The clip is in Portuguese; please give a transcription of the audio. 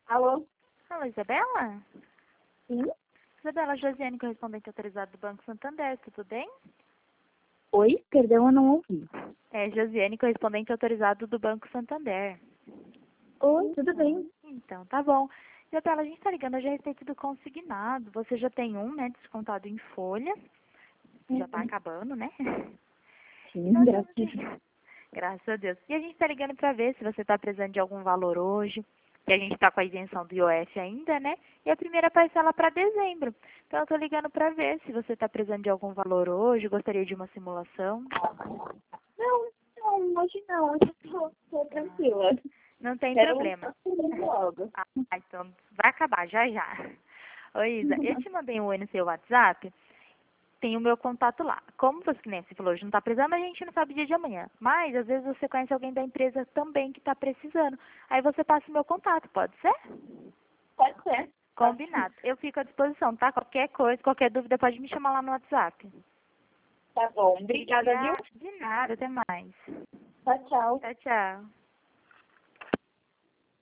Alô? Alô, Isabela? Sim? Isabela, Josiane, correspondente autorizado do Banco Santander, tudo bem? Oi? Perdão, eu não ouvi. É, Josiane, correspondente autorizado do Banco Santander. Oi, tudo bem? Então, tá bom. Isabela, a gente tá ligando hoje a respeito do consignado. Você já tem um, né, descontado em folha. Já tá acabando, né? Sim, Nós graças a estamos Deus. Graças a Deus. E a gente tá ligando pra ver se você tá precisando de algum valor hoje, que a gente tá com a isenção do IOF ainda, né? E a primeira parcela para dezembro. Então eu tô ligando pra ver se você tá precisando de algum valor hoje, gostaria de uma simulação. Não, hoje não, hoje eu tô tranquila. Não tem Quero problema. logo. Ah, então vai acabar já já. Oi, Isa, eu te mandei um oi no seu WhatsApp, tem o meu contato lá. Como você, que nem você falou, hoje não tá precisando, a gente não sabe o dia de amanhã. Mas, às vezes, você conhece alguém da empresa também que tá precisando. Aí você passa o meu contato, pode ser? Pode ser. Combinado. Eu fico à disposição, tá? Qualquer coisa, qualquer dúvida, pode me chamar lá no WhatsApp. Tá bom. Obrigada, viu? De nada, até mais. Tchau, tchau. Tchau, tchau.